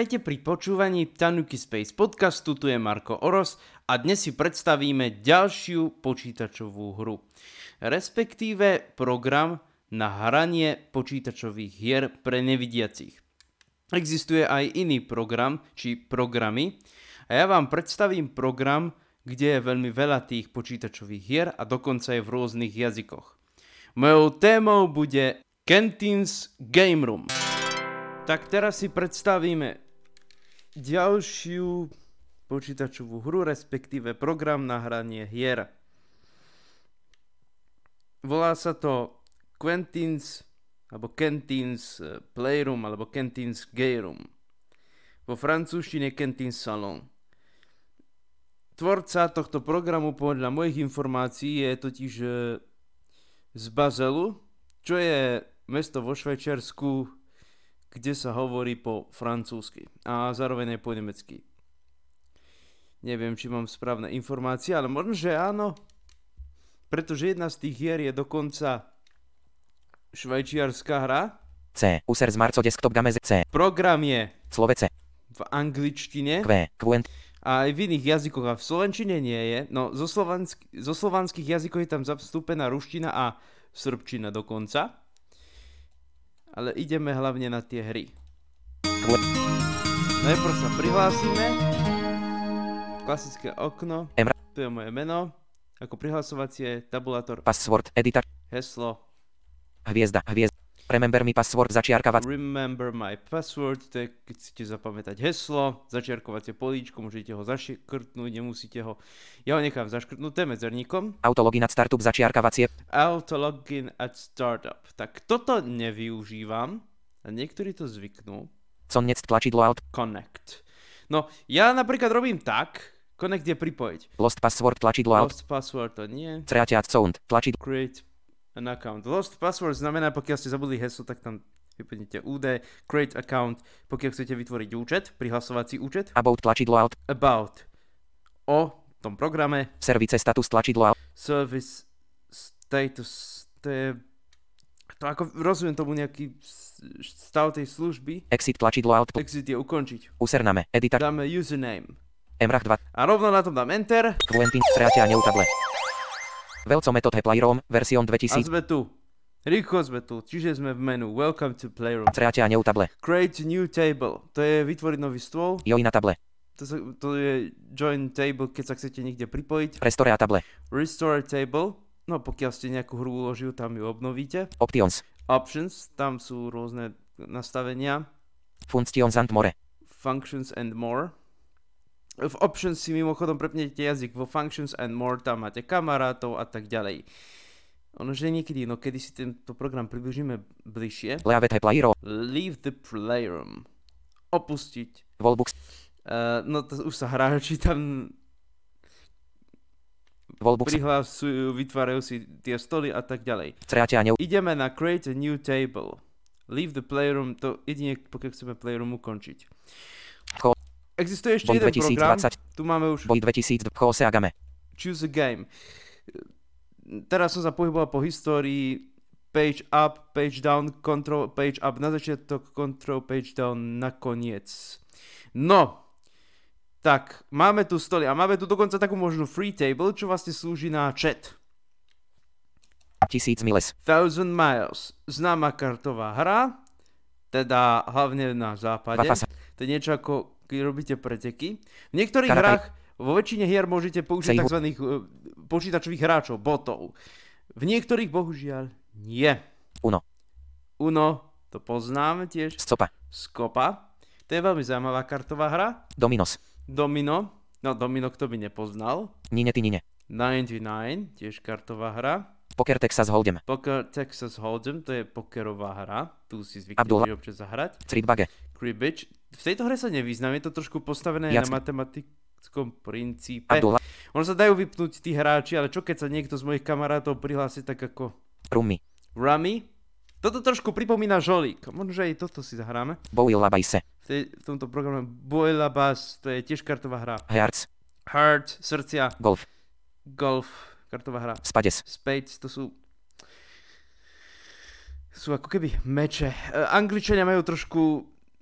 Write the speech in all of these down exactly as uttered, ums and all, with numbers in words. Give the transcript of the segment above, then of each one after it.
Vítajte pri počúvaní Tanuki Space podcastu, tu je Marko Oros a dnes si predstavíme ďalšiu počítačovú hru, respektíve program na hranie počítačových hier pre nevidiacich. Existuje aj iný program, či programy, a ja vám predstavím program, kde je veľmi veľa tých počítačových hier a dokonca je v rôznych jazykoch. Mojou témou bude Quentin's Game Room. Tak teraz si predstavíme ďalšiu počítačovú hru, respektíve program na hranie hier. Volá sa to Quentin's alebo Quentin's Playroom alebo Quentin's Game Room. Vo francúzštine Quentin's Salon. Tvorca tohto programu podľa mojich informácií je totiž z Bazelu, čo je mesto vo Švajčiarsku, kde sa hovorí po francúzsky a zároveň aj po nemecky. Neviem, či mám správne informácie, ale možno, že áno, pretože jedna z tých hier je dokonca švajčiarska hra. C. User Smartco Desktop Game C. Program je Slovece v angličtine Q. Quent. a aj v iných jazykoch a v slovenčine nie je. No, zo, slovansk- zo slovanských jazykov je tam zastúpená ruština a srbčina dokonca. Ale ideme hlavne na tie hry. Najprv sa prihlásime. Klasické okno. Emra. Tu je moje meno. Ako prihlasovacie, tabulátor. Password Editor. Heslo. Hviezda. Hviezda. Remember me password začiarkavať. Remember my password. To je, keď chcete zapamätať heslo. Začiarkovacie políčko. Môžete ho zaškrtnúť. Nemusíte ho. Ja ho nechám zaškrtnuté medzerníkom. Autologin at startup začiarkavacie. Autologin at startup. Tak toto nevyužívam. A niektorí to zvyknú. Connect tlačidlo Alt. Connect. No, ja napríklad robím tak. Connect je pripojiť. Lost password tlačidlo Alt. Lost password to nie. Create sound tlačidlo. Create an account. Lost password znamená, pokiaľ ste zabudli heslo, tak tam vyplníte údaj. Create account, pokiaľ chcete vytvoriť účet, prihlasovací účet. About tlačidlo Alt. About. O tom programe. Service status tlačidlo Alt. Service status. To je... To ako rozumiem tomu nejaký stav tej služby. Exit tlačidlo Alt. Exit je ukončiť. Username. Editor. Dáme username. Emrach dva. A rovno na tom dám Enter. Quentin. Create a new table. Veľco metód Playroom, version A dvetisíc. sme tu. Rýchlo sme tu. Čiže sme v menu. Welcome to Playroom. Create a new table. Create new table. To je vytvoriť nový stôl. Join a table. To, sa, to je join table, keď sa chcete niekde pripojiť. Restore a table. Restore table. No pokiaľ ste nejakú hru uložili, tam ju obnovíte. Options. Options. Tam sú rôzne nastavenia. Functions and more. Functions and more. V options si mimochodom prepnete jazyk. Vo functions and more tam máte kamarátov a tak ďalej. Ono, že niekedy, no kedy si tento program približíme bližšie. Leave the playroom. Leave the playroom. Opustiť. Wallbox. Uh, no to už sa hráči tam Wallbox. prihlasujú, vytvárajú si tie stoly a tak ďalej. Create a new. Ideme na create a new table. Leave the playroom, to jedine pokiaľ chceme playroom ukončiť. Ko- Existuje ešte Boj jeden program. dvetisícdvadsať. Tu máme už Boj dvetisíc. Chose a game. Choose a game. Teraz som sa pohyboval po histórii page up, page down, control, page up na začiatok, control, page down na koniec. No, tak, máme tu stoly a máme tu dokonca takú možnú free table, čo vlastne slúži na chat. Tisíc miles. Thousand Miles. Známa kartová hra, teda hlavne na západe. Vafasa. To je niečo ako keď robíte preteky. V niektorých Karataj. hrách, vo väčšine hier môžete použiť Sejhu. tzv. Uh, počítačových hráčov, botov. V niektorých bohužiaľ nie. Uno. Uno, to poznáme tiež. Scopa. Skopa. To je veľmi zaujímavá kartová hra. Dominos. Domino. No, Domino kto by nepoznal. Nine ty nine. deväťdesiatdeväť, tiež kartová hra. Poker Texas Hold'em. Poker Texas Hold'em, to je pokerová hra. Tu si Abdullah. zvyknete občas zahrať. Cribbage. Cribbage. V tejto hre sa nevyznám, je to trošku postavené Jacky. na matematickom princípe. Abdullah. Ono sa dajú vypnúť tí hráči, ale čo keď sa niekto z mojich kamarátov prihlási tak ako Rummy. Rummy? Toto trošku pripomína žolík. Možno, že aj toto si zahráme. Bowilla Base. V, tej, v tomto programe Boila Bass, to je tiež kartová hra. Hearts. Heart, srdcia, Golf. golf, kartová hra. Spades. Spades, to sú sú ako keby meče. Uh, Angličania majú trošku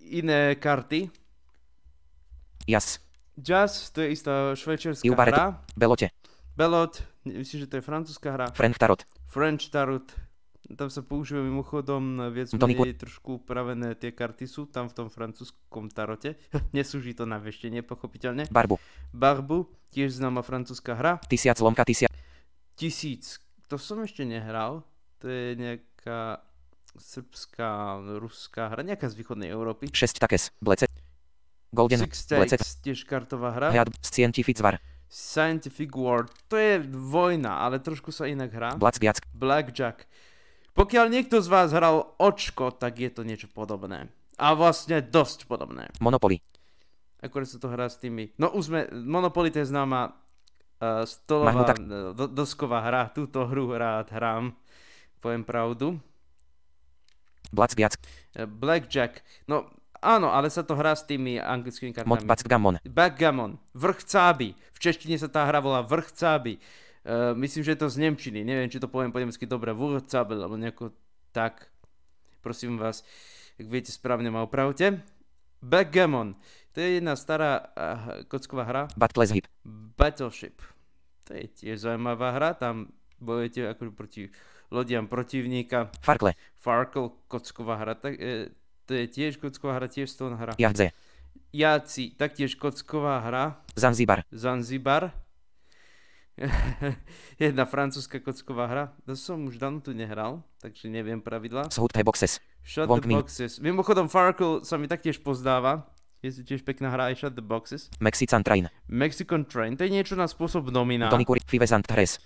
iné karty. Jas. Jazz, to je istá švajčiarska Iubaretu. hra. Belote. Belot, myslím, že to je francúzska hra. French Tarot. French Tarot. Tam sa používajú mimochodom viac Doniku. menej trošku upravené tie karty sú tam v tom francúzskom tarote. Neslúži to na veštenie, pochopiteľne. Barbu. Barbu, tiež známa francúzska hra. Tisiac lomka tisia. Tisíc, to som ešte nehral. To je nejaká srbská, ruská hra, nejaká z východnej Európy. šesť takes. Blece. Golden. Six Blece. Stakes, tiež kartová hra. Head. Scientific zvar. Scientific War, to je vojna, ale trošku sa inak hrá. Blackjack. Blackjack. Pokiaľ niekto z vás hral očko, tak je to niečo podobné. A vlastne dosť podobné. Monopoly. Akorát sa to hrá s tými... No už sme... Monopoly to je známa uh, stolová, Mahnutak. uh, do, dosková hra. Túto hru rád hrám. Poviem pravdu. Blackjack. Uh, Blackjack. No áno, ale sa to hrá s tými anglickými Mod kartami. backgammon. Backgammon. Vrch cáby. V češtine sa tá hra volá vrch cáby. Uh, myslím, že je to z nemčiny. Neviem, či to poviem po nemecky dobre. Vrch cáby, alebo nejako tak. Prosím vás, ak viete správne, ma opravte. Backgammon. To je jedna stará uh, kocková hra. Battleship. Battleship. To je tiež zaujímavá hra. Tam bojujete ako proti lodiam protivníka. Farkle. Farkle, kocková hra. Tak, e, to je tiež kocková hra, tiež stone hra. Jahdze. Jáci, taktiež kocková hra. Zanzibar. Zanzibar. Jedna francúzska kocková hra. To som už dávno tu nehral, takže neviem pravidla. Shut the boxes. Shut Wong the Ming. boxes. Mimochodom Farkle sa mi taktiež pozdáva. Je to tiež pekná hra aj Shut the boxes. Mexican train. Mexican Train, to je niečo na spôsob domina. Donikuri. Fives and Tres.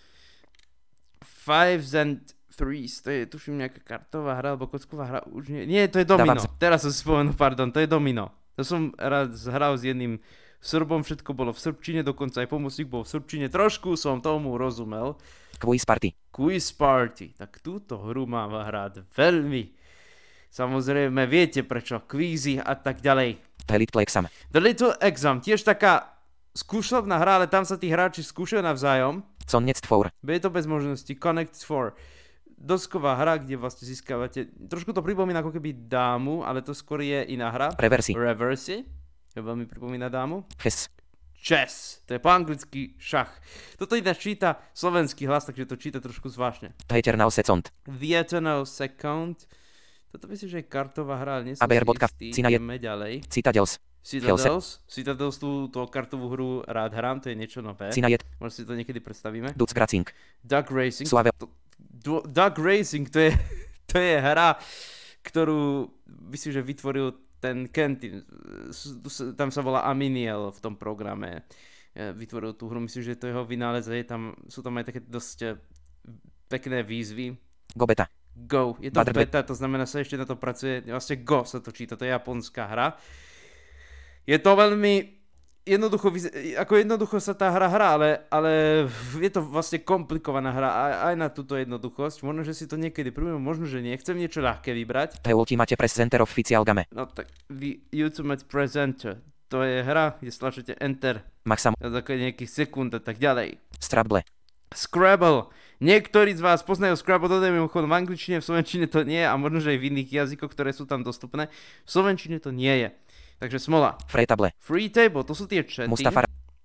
Fives and Threes, to je tuším nejaká kartová hra alebo kocková hra. Už nie, nie, to je domino. Dávam z- Teraz som si spomenul, pardon, to je domino. To som raz hral s jedným Srbom, všetko bolo v srbčine, dokonca aj pomocník bol v srbčine. Trošku som tomu rozumel. Quiz party. Quiz Party, tak túto hru mám hrať veľmi. Samozrejme, viete prečo, kvízy a tak ďalej. The Little Exam. The Little Exam, tiež taká skúšobná hra, ale tam sa tí hráči skúšajú navzájom. Connect four. Je to bez možnosti. Connect four. Dosková hra, kde vlastne získavate... Trošku to pripomína ako keby dámu, ale to skôr je iná hra. Reversi. Reversi. To veľmi pripomína dámu. Chess. Chess. To je po anglicky šach. Toto ináč číta slovenský hlas, takže to číta trošku zvláštne. The Eternal Second. The Eternal Second. Toto myslím, že je kartová hra, ale nie som A B R si bodka. istý. Cina je- Ideme ďalej. Citadels. Citadels. Citadels, túto kartovú hru rád hrám, to je niečo nové. Cinajet. Možno si to niekedy predstavíme. Duc Gracing. Duck Racing. Suave. To- Du- Duck Racing, to je, to je hra, ktorú myslím, že vytvoril ten Kentin. S- s- Tam sa volá Aminiel v tom programe. E, Vytvoril tú hru, myslím, že to jeho vynález. Je tam, sú tam aj také dosť e, pekné výzvy. Gobeta. Go. Je to Badr- beta, to znamená, sa ešte na to pracuje. Vlastne Go sa to číta, to je japonská hra. Je to veľmi jednoducho, vyz- ako jednoducho sa tá hra hrá, ale, ale je to vlastne komplikovaná hra aj, aj na túto jednoduchosť. Možno, že si to niekedy príjmem, možno, že nie. Chcem niečo ľahké vybrať. The Ultimate Presenter Official Game. No tak, The Ultimate Presenter. To je hra, kde stlačíte Enter Maxam. na základe nejakých sekúnd a tak ďalej. Strable. Scrabble. Niektorí z vás poznajú Scrabble, to je mimochodom v angličtine, v slovenčine to nie je a možno, že aj v iných jazykoch, ktoré sú tam dostupné. V slovenčine to nie je. Takže smola. Freetable. Free Table, to sú tie chaty. Mustafar.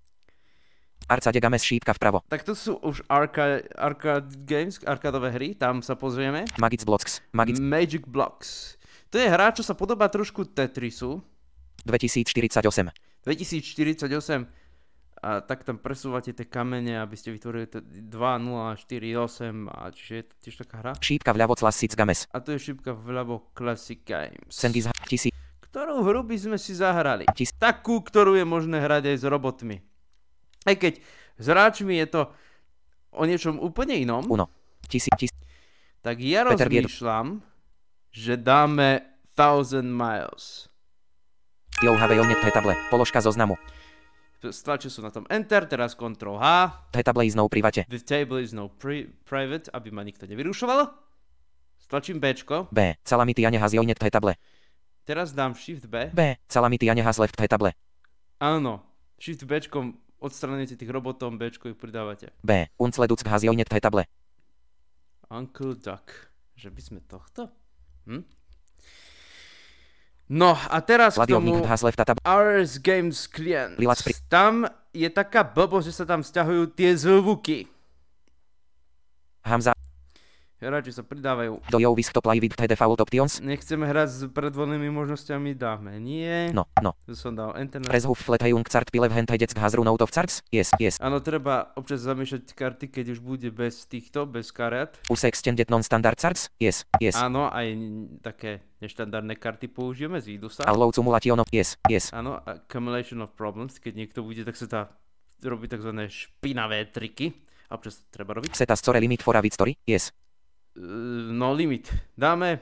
Arcade Games šípka vpravo. Tak to sú už arcade, arcade games, arkádové hry, tam sa pozrieme. Magic Blocks. Magic Magic Blocks. To je hra, čo sa podobá trošku Tetrisu. dvetisícštyridsaťosem. dvetisícštyridsaťosem. A tak tam presúvate tie kamene, aby ste vytvorili t- dva, nula, štyri, osem. A čiže je to tiež taká hra. Šípka vľavo Classic Games. A to je šipka vľavo Classic Games. Sengis tisíc. Ktorú hru by sme si zahrali? Tis- Takú, ktorú je možné hrať aj s robotmi. Aj keď s hráčmi je to o niečom úplne inom, Uno. Tisíc. Tis. tak ja Peter Giedo. rozmýšľam, že dáme Thousand Miles. You have unit the table. Položka zoznamu. Stlačil som na tom Enter, teraz Ctrl H. The table is no private. The table is no pri- private, aby ma nikto nevyrušoval. Stlačím Bčko. B. Calamity Ane has unit the table. Teraz dám Shift B. B. Calamity Ane has left the table. Áno. Shift Bčkom odstranujete tých robotov, Bčko ich pridávate. B. Uncle Duck has unit the table. Uncle Duck. Že by sme tohto? Hm? No a teraz k Sladionik tomu hasle v tab. R S Games Client. Lilac pri- Tam je taká blbosť, že sa tam vzťahujú tie zvuky. Hamza. Hráči sa pridávajú. Do you wish to play with the default options? Nechceme hrať s predvoľnými možnosťami, dáme nie. No, no. Tu som dal enter. Press huf flat hejung cart pilev hand hedeck has run out of charts? Yes, yes. Áno, treba občas zamiešať karty, keď už bude bez týchto, bez kariat. Use extended non-standard charts? Yes, yes. Áno, aj n- také neštandardné karty použijeme z Idusa. Allow cumulation of... Yes, yes. Áno, accumulation of problems, keď niekto bude, tak sa dá robiť tzv. Špinavé triky. A občas to treba robiť. Set a store limit for a vid story? Yes. Uh, no limit. Dáme...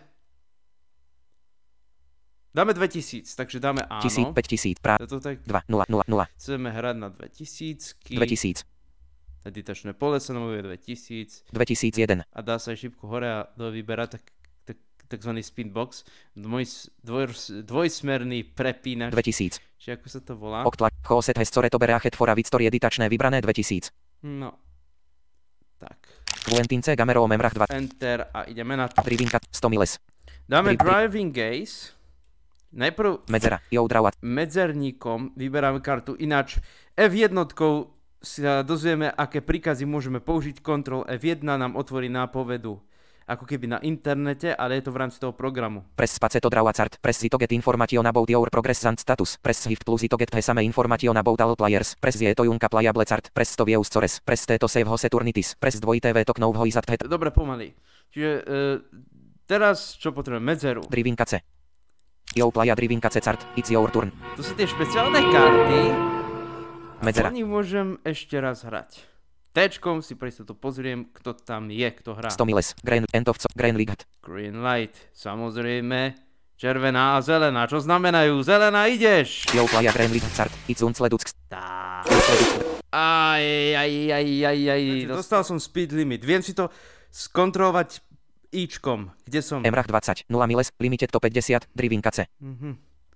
Dáme dvetisíc, takže dáme áno. Tisíc, päť tisíc, prá... To tak dva, nula, nula, nula. chceme hrať na dvetisícky. dvetisíc. Editačné pole sa nám je dvetisíc. dvetisícjeden. A dá sa aj šipku hore a do vyberať tak, tak, takzvaný spinbox. Dvoj, dvoj, dvojsmerný prepínač. dvetisíc. Či ako sa to volá? Oktlak, choset has store to berachet for a vid story editačné vybrané dvetisíc. No. Tak. Vuentince gamero memrach dva. Enter a ideme na to. Drivinka, sto miles. Dáme Dri- dri- driving gaze. Najprv Medzera, yo draw medzerníkom vyberáme kartu, ináč ef jeden sa dozvieme, aké príkazy môžeme použiť. Ctrl ef jeden nám otvorí nápovedu ako keby na internete, ale je to v rámci toho programu. Press space to draw a chart. Press to get information about your progress and status. Press shift plus to get the same information about all players. Press je to junka playable chart. Press to view scores. Press to save hose turnities. Press dvojité v to know ho is at het. Dobre, pomaly. Čiže e, teraz čo potrebujeme? Medzeru. Drivinka C. Yo playa drivinka C chart. It's your turn. To sú tie špeciálne karty. Medzera. A po nich môžem ešte raz hrať. Téčkom si pre istotu pozriem, kto tam je, kto hrá. sto miles. Green end of co. Green league. Green light, samozrejme. Červená a zelená, čo znamenajú? Zelená, ideš! Yo playa green league chart. It's unsleduck. Tá. Aj, aj, aj, aj, aj. Dostal som speed limit. Viem si to skontrolovať íčkom. Kde som? Emrach dvadsať. nula miles. Limited to päťdesiat. Drivinka C. Mhm.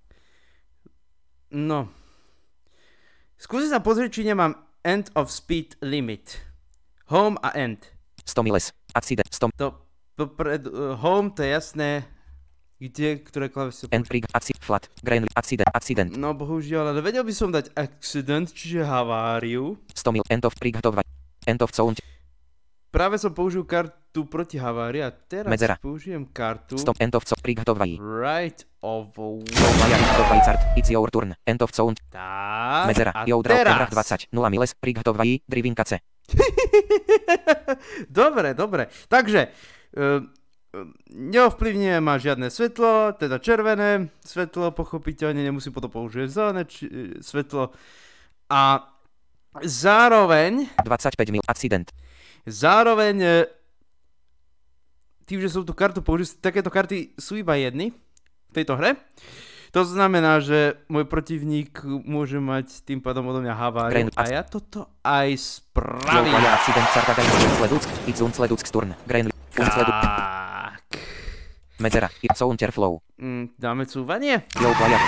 No. Skúsi sa pozrieť, či nemám end of speed limit. Home a end. sto miles. Accident. sto. To, to pred, uh, home, to je jasné. Kde, ktoré klávesy? End prig. Accident. Flat. Green league. Accident. Accident. No bohužiaľ, ale vedel by som dať accident, čiže haváriu. sto mil. End of prig. Hovať. End of sound. Práve som použil kartu proti havárii a teraz Medzera. použijem kartu sto. End of so. Prig. Hovají. right of Yo playa hovají chart. It's your turn. End of sound. Tak, Medzera. a Yo draw. Emrach teraz. dvadsať. nula miles. Prig. Hovají. Drivinka C. Dobre, dobre. Takže, uh, neovplyvňuje ma žiadne svetlo, teda červené svetlo, pochopiteľne nemusím potom použiť zelené či, uh, svetlo. A zároveň, dvadsaťpäť mil. Accident. zároveň, uh, tým, že som tú kartu použil, takéto karty sú iba jedny v tejto hre. To znamená, že môj protivník môže mať tým pádom odo mňa haváriu. A ja toto aj Yo spravím. playa accident chart. Unsleduck. It's unsleduck turn. Green league. Unsleduck. Tak. Medzera. It's sound flow. Mm, dáme cúvanie? Yo playa.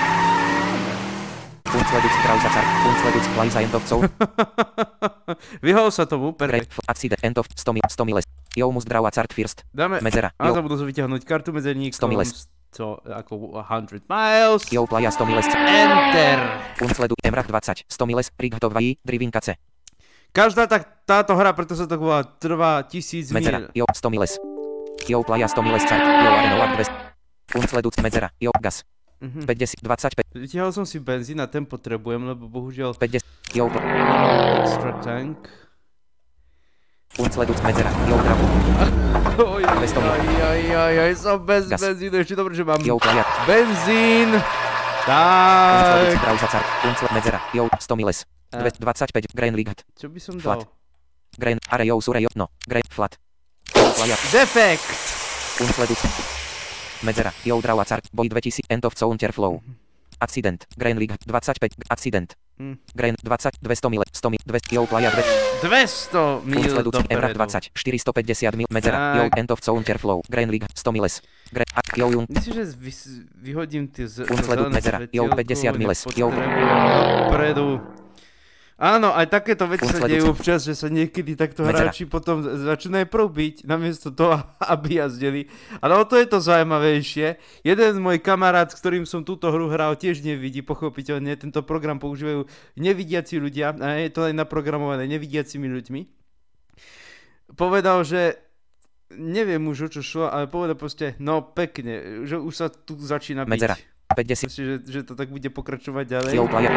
Unsleduck. Draw a chart. Unsleduck. Play za end of sound. Vyhol sa tomu, Great. perfekt. Accident. End of sto mil. sto miles. Yo must draw a chart first. Dáme, Medzera. a Yo. zabudol som vyťahnuť kartu medzerníkom. sto miles. sto, ako sto miles. Yo playa sto miles. Enter. Unsleduck. Emrach dvadsať. sto miles. Prig. Hovají. Drivinka C. Každá tak, táto hra, preto sa to volá, trvá tisíc Medzera. mil. Yo. sto miles. Yo playa sto miles chart. Yo areno at dvesto. Unsleduck. Medzera. Yo. Gas. Mhm. päťdesiat. dvadsaťpäť. Vytiahol som si benzín a ten potrebujem, lebo bohužiaľ päťdesiat. Yo. pl- extra tank. Unsleduck. Medzera. Yo. Draw. Oj, oj, dvesto mil. oj, oj, oj, oj, som bez Gas. benzínu, ešte dobre, že mám Yo playa. benzín. Unsleduck. Tak. Draw a chart. Unsleduck. Medzera. Yo. sto miles. A, Dve- dvadsaťpäť. Green league. čo by som Flat. dal? Green. Are yo. Sure. Yo. No. Green. Flat. Yo playa. Defekt. Unsleduck. Medzera. Yo. Draw a chart. Boj dvetisíc. End of sound flow. Accident. Green league. dvadsaťpäť. Accident. Hm. Green. dvadsať. dvesto mil. sto mil. dvesto. Yo playa. dve- dvesto mil Unsleduck. Emrach dopredu. dvadsať. štyristopäťdesiat mil. Medzera. Yo. Tak. End of sound flow. Green league. sto miles. Green. A- Yo. Jung. Myslíš, že vys- vyhodím tie z- to Unsleduck. zelené Medzera. Yo. svetielko, päťdesiat miles. Yo. nepotrebujem dopredu. Áno, aj takéto veci sa Unsledujúci. dejú občas, že sa niekedy takto Medzera. hráči potom začínajú probiť, namiesto toho, aby jazdili. Ale o to je to zaujímavejšie. Jeden môj kamarát, s ktorým som túto hru hral, tiež nevidí, pochopiteľne. Tento program používajú nevidiaci ľudia, a je to aj naprogramované nevidiacimi ľuďmi. Povedal, že neviem už o čo šlo, ale povedal proste, no pekne, že už sa tu začína byť. Medzera. päťdesiat. Proste, že, že to tak bude pokračovať ďalej. Yo player.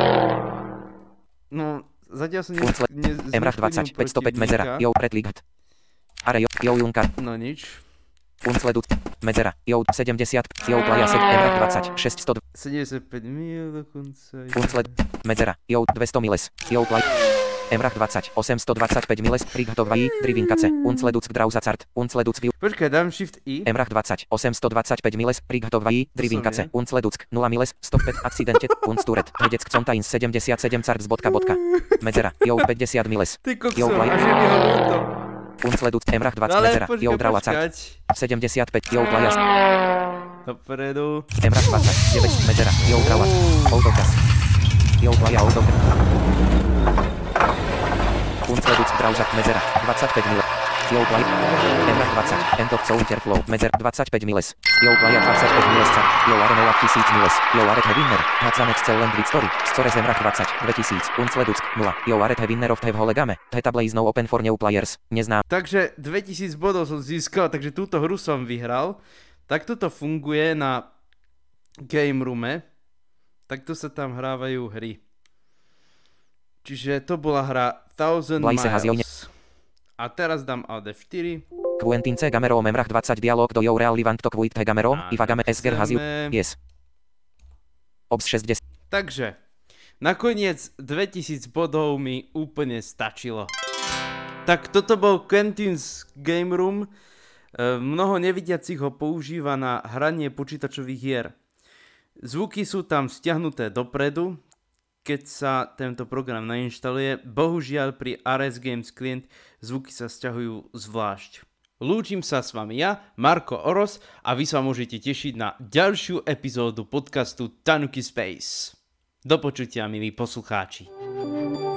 No, zatiaľ som ne... Unsle- ne Emrach dvadsať, päťstopäť medzera, yo predligat. Are yo, yo Junka, No nič. Unsledut, medzera, yo sedemdesiat, yo playa set, Emrach dvadsať, šesťsto, sedemdesiatpäť mil dokonca. Unsled, medzera, yo dvesto miles, yo play, Emrach dvadsať, osemstodvadsaťpäť miles, Prighotovají, Drivinkace, Unsleduck Drauzacart, Unsleduck View, Počkaj, dám shift I. Emrach dvadsať, osemstodvadsaťpäť miles, Prighotovají, Drivinkace, je. Unsleduck, nula miles, stopäť accidente, Unsturet, Hedec Kcontains sedemdesiatsedem carts bodka bodka, medzera, yo päťdesiat miles, Ty kokso, Yo, play. až je mi ho ľúto. Unsleduck, Emrach dvadsať, Ale medzera, yo počkaj, Drauzacart, počkať. sedemdesiatpäť, yo playa, Dopredu. Emrach dvadsať, deväť, medzera, yo Drauzacart, Autogas, yo playa Autogas. Unsleduck Drauzak medzera, dvadsaťpäť miles. Yo play. Emrach dvadsať, End of Counter Flow, medzer dvadsaťpäť miles. Yo playa dvadsaťpäť miles cart. Yo are nula tisíc miles. Yo are the winner. Hacan excellent victory. Scores Emrach dvadsať, dvetisíc. Unsleduck nula. Yo are the winner of the whole game. The table is now open for new players. Neznám. Takže dvetisíc bodov som získal, takže túto hru som vyhral. Takto to funguje na Game Roome. Takto sa tam hrávajú hry. Čiže to bola hra Thousand Blajse Hazione. Miles. A teraz dám Alt F štyri. Quentin C. Gamero Emrach dvadsať dialog do Yo Real Livant to Quit the Gamero. Áno, Iva Game Esger Haziu. chceme. Yes. Obs šesťdesiat. Takže, nakoniec dvetisíc bodov mi úplne stačilo. Tak toto bol Quentin's Game Room. E, mnoho nevidiacich ho používa na hranie počítačových hier. Zvuky sú tam stiahnuté dopredu, keď sa tento program nainštaluje. Bohužiaľ pri er es Games Client zvuky sa stiahujú zvlášť. Lúčim sa s vami ja, Marko Oros, a vy sa môžete tešiť na ďalšiu epizódu podcastu Tanuki Space. Do počutia, milí poslucháči.